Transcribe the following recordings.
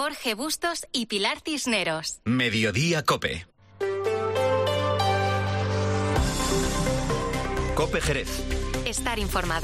Jorge Bustos y Pilar Cisneros. Mediodía COPE. COPE Jerez. Estar informado.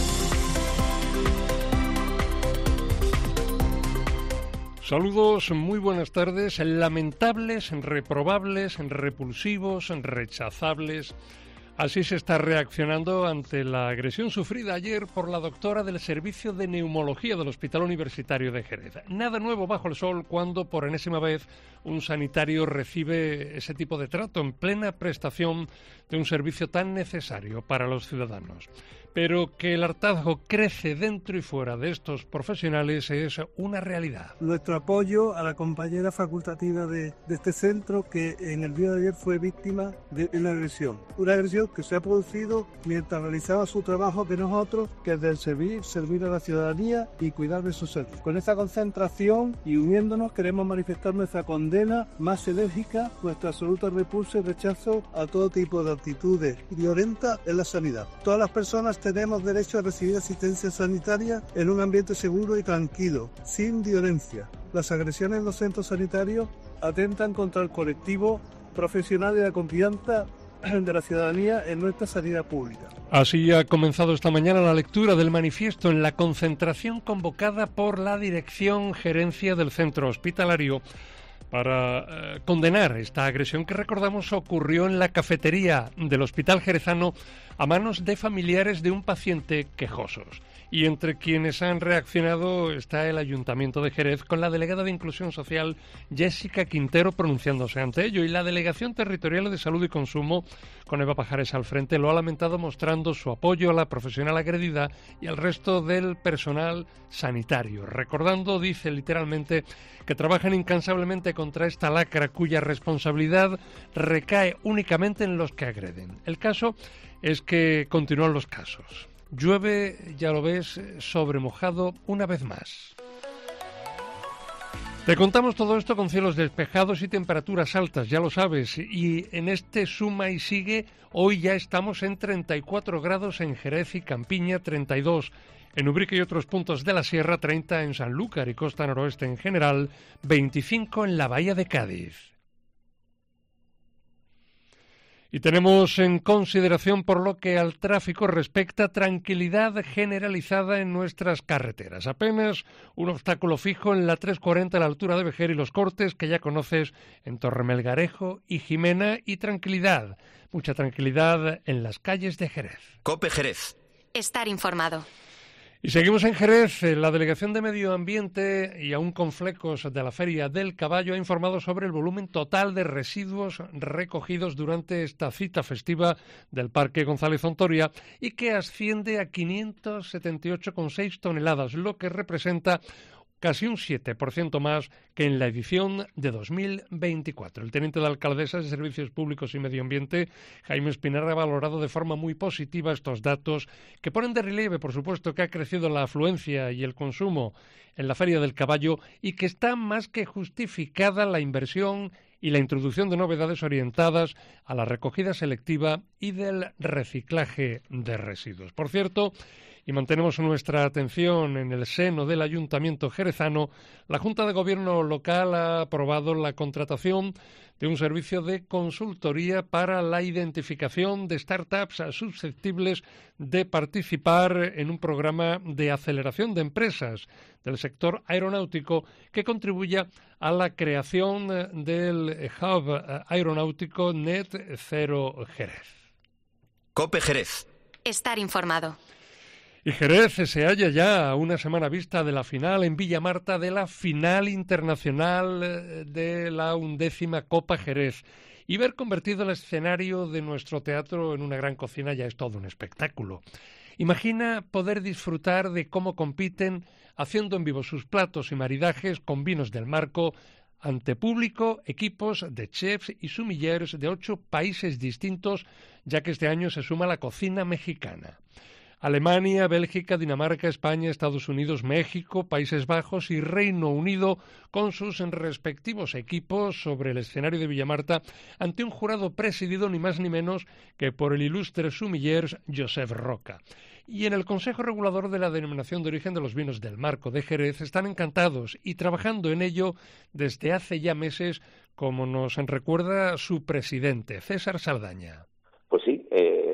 Saludos, muy buenas tardes. Lamentables, reprobables, repulsivos, rechazables. Así se está reaccionando ante la agresión sufrida ayer por la doctora del Servicio de Neumología del Hospital Universitario de Jerez. Nada nuevo bajo el sol cuando, por enésima vez, un sanitario recibe ese tipo de trato en plena prestación de un servicio tan necesario para los ciudadanos. Pero que el hartazgo crece dentro y fuera de estos profesionales es una realidad. Nuestro apoyo a la compañera facultativa de este centro que en el día de ayer fue víctima de una agresión. Una agresión que se ha producido mientras realizaba su trabajo, que no es otro que el del servir a la ciudadanía y cuidar de su salud. Con esta concentración y uniéndonos queremos manifestar nuestra condena más enérgica, nuestra absoluta repulsa y rechazo a todo tipo de actitudes violentas en la sanidad. Todas las personas tenemos derecho a recibir asistencia sanitaria en un ambiente seguro y tranquilo, sin violencia. Las agresiones en los centros sanitarios atentan contra el colectivo profesional y la confianza de la ciudadanía en nuestra sanidad pública. Así ha comenzado esta mañana la lectura del manifiesto en la concentración convocada por la Dirección Gerencia del Centro Hospitalario para condenar esta agresión que, recordamos, ocurrió en la cafetería del Hospital Jerezano a manos de familiares de un paciente quejosos. Y entre quienes han reaccionado está el Ayuntamiento de Jerez, con la delegada de Inclusión Social, Jessica Quintero, pronunciándose ante ello, y la Delegación Territorial de Salud y Consumo, con Eva Pajares al frente, lo ha lamentado, mostrando su apoyo a la profesional agredida y al resto del personal sanitario, recordando, dice literalmente, que trabajan incansablemente contra esta lacra cuya responsabilidad recae únicamente en los que agreden. El caso es que continúan los casos. Llueve, ya lo ves, sobre mojado una vez más. Te contamos todo esto con cielos despejados y temperaturas altas, ya lo sabes, y en este suma y sigue, hoy ya estamos en 34 grados en Jerez y Campiña, 32 en Ubrique y otros puntos de la sierra, 30 en Sanlúcar y costa noroeste en general, 25 en la bahía de Cádiz. Y tenemos en consideración, por lo que al tráfico respecta, tranquilidad generalizada en nuestras carreteras. Apenas un obstáculo fijo en la 340 a la altura de Vejer y Los Cortes, que ya conoces, en Torremelgarejo y Jimena, y tranquilidad, mucha tranquilidad en las calles de Jerez. COPE Jerez. Estar informado. Y seguimos en Jerez. La Delegación de Medio Ambiente, y aún con flecos de la Feria del Caballo, ha informado sobre el volumen total de residuos recogidos durante esta cita festiva del Parque González Ontoria y que asciende a 578,6 toneladas, lo que representa casi un 7% más que en la edición de 2024. El teniente de alcaldesa de Servicios Públicos y Medio Ambiente, Jaime Espinar, ha valorado de forma muy positiva estos datos que ponen de relieve, por supuesto, que ha crecido la afluencia y el consumo en la Feria del Caballo y que está más que justificada la inversión y la introducción de novedades orientadas a la recogida selectiva y del reciclaje de residuos. Por cierto, y mantenemos nuestra atención en el seno del Ayuntamiento jerezano, la Junta de Gobierno local ha aprobado la contratación de un servicio de consultoría para la identificación de startups susceptibles de participar en un programa de aceleración de empresas del sector aeronáutico que contribuya a la creación del hub aeronáutico Net Zero Jerez. COPE Jerez. Estar informado. Y Jerez se halla ya a una semana vista de la final en Villamarta de la final internacional de la 11ª Copa Jerez. Y ver convertido el escenario de nuestro teatro en una gran cocina ya es todo un espectáculo. Imagina poder disfrutar de cómo compiten haciendo en vivo sus platos y maridajes con vinos del marco ante público, equipos de chefs y sumilleros de 8 países distintos, ya que este año se suma la cocina mexicana. Alemania, Bélgica, Dinamarca, España, Estados Unidos, México, Países Bajos y Reino Unido, con sus respectivos equipos sobre el escenario de Villamarta, ante un jurado presidido ni más ni menos que por el ilustre sumiller Josep Roca. Y en el Consejo Regulador de la Denominación de Origen de los Vinos del Marco de Jerez están encantados y trabajando en ello desde hace ya meses, como nos recuerda su presidente, César Saldaña. Pues sí,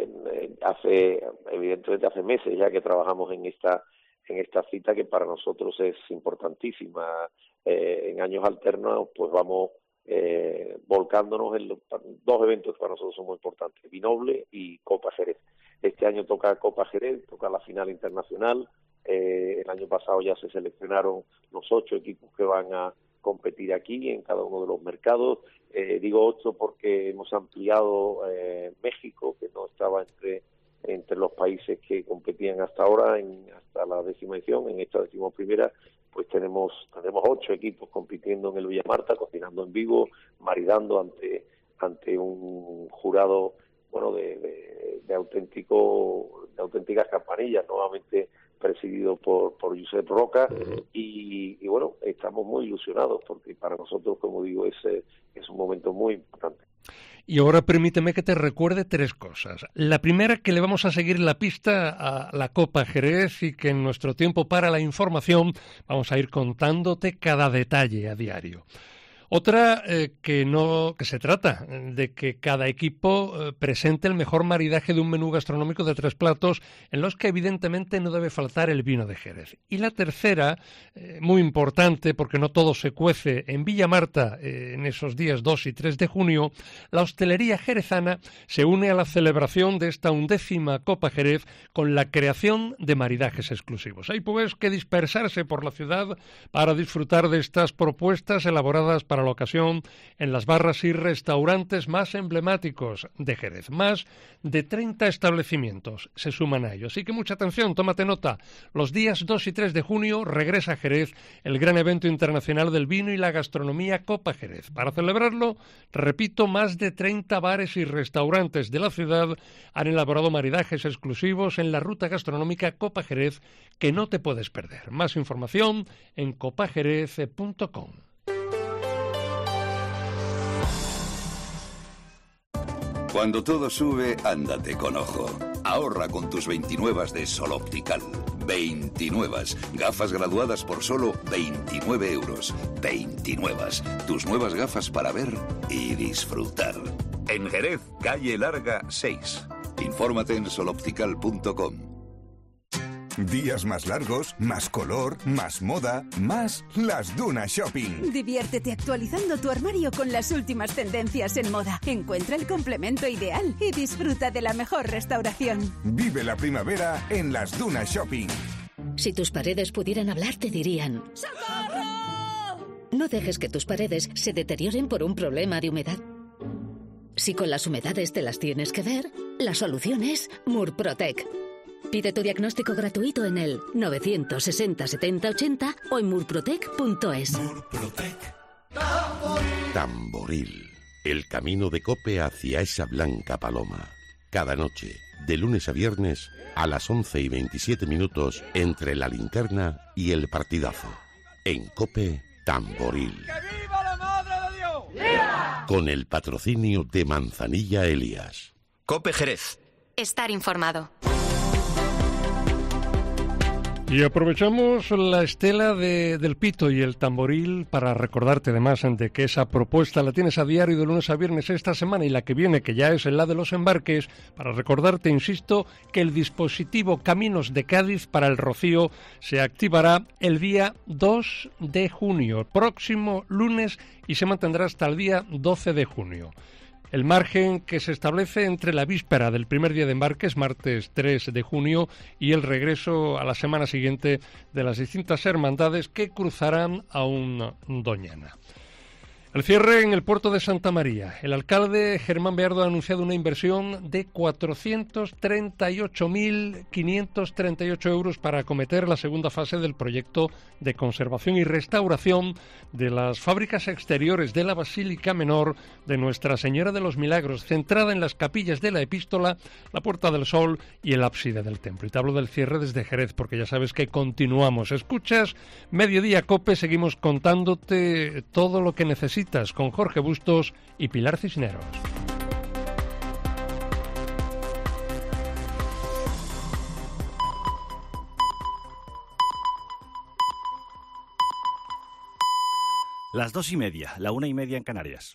evidentemente hace meses ya que trabajamos en esta cita, que para nosotros es importantísima. En años alternos pues vamos volcándonos en dos eventos que para nosotros son muy importantes: Vinoble y Copa Jerez. Este año toca Copa Jerez, toca la final internacional. El año pasado ya se seleccionaron los 8 equipos que van a competir aquí en cada uno de los mercados. Digo 8 porque hemos ampliado México, que no estaba entre los países que competían hasta ahora, hasta la 10ª edición. En esta 11ª, pues tenemos 8 equipos compitiendo en el Villa Marta, cocinando en vivo, maridando ante un jurado, bueno, de auténticas campanillas, nuevamente presidido por Josep Roca, y bueno, estamos muy ilusionados porque para nosotros, como digo, es un momento muy importante. Y ahora permíteme que te recuerde 3 cosas. La primera, que le vamos a seguir la pista a la Copa Jerez y que en nuestro tiempo para la información vamos a ir contándote cada detalle a diario. Otra, que se trata de que cada equipo presente el mejor maridaje de un menú gastronómico de 3 platos, en los que evidentemente no debe faltar el vino de Jerez. Y la tercera, muy importante, porque no todo se cuece en Villa Marta en esos días 2 y 3 de junio, la hostelería jerezana se une a la celebración de esta 11ª Copa Jerez con la creación de maridajes exclusivos. Hay pues que dispersarse por la ciudad para disfrutar de estas propuestas elaboradas para la ocasión en las barras y restaurantes más emblemáticos de Jerez. Más de 30 establecimientos se suman a ello. Así que mucha atención, tómate nota. Los días 2 y 3 de junio regresa a Jerez el gran evento internacional del vino y la gastronomía Copa Jerez. Para celebrarlo, repito, más de 30 bares y restaurantes de la ciudad han elaborado maridajes exclusivos en la ruta gastronómica Copa Jerez que no te puedes perder. Más información en copajerez.com. Cuando todo sube, ándate con ojo. Ahorra con tus 29 de Sol Optical. 29. Gafas graduadas por solo 29 euros. 29. Tus nuevas gafas para ver y disfrutar. En Jerez, calle Larga 6. Infórmate en soloptical.com. Días más largos, más color, más moda, más Las Dunas Shopping. Diviértete actualizando tu armario con las últimas tendencias en moda. Encuentra el complemento ideal y disfruta de la mejor restauración. Vive la primavera en Las Dunas Shopping. Si tus paredes pudieran hablar, te dirían: ¡socorro! No dejes que tus paredes se deterioren por un problema de humedad. Si con las humedades te las tienes que ver, la solución es Murprotec. Pide tu diagnóstico gratuito en el 960 70 80 o en murprotec.es. Murprotec. Tamboril. El camino de COPE hacia esa blanca paloma. Cada noche, de lunes a viernes, a las 11:27 entre la linterna y el partidazo. En COPE, Tamboril. ¡Que viva la Madre de Dios! ¡Yeah! Con el patrocinio de Manzanilla Elias. COPE Jerez. Estar informado. Y aprovechamos la estela del pito y el tamboril para recordarte además de que esa propuesta la tienes a diario de lunes a viernes esta semana y la que viene, que ya es la de los embarques, para recordarte, insisto, que el dispositivo Caminos de Cádiz para el Rocío se activará el día 2 de junio, próximo lunes, y se mantendrá hasta el día 12 de junio. El margen que se establece entre la víspera del primer día de embarques, martes 3 de junio, y el regreso a la semana siguiente de las distintas hermandades que cruzarán aún Doñana. El cierre en el puerto de Santa María. El alcalde Germán Beardo ha anunciado una inversión de 438.538 euros para acometer la segunda fase del proyecto de conservación y restauración de las fábricas exteriores de la Basílica Menor de Nuestra Señora de los Milagros, centrada en las capillas de la Epístola, la Puerta del Sol y el ábside del templo. Y te hablo del cierre desde Jerez, porque ya sabes que continuamos. Escuchas Mediodía COPE, seguimos contándote todo lo que necesitas con Jorge Bustos y Pilar Cisneros. Las 2:30, la 1:30 en Canarias.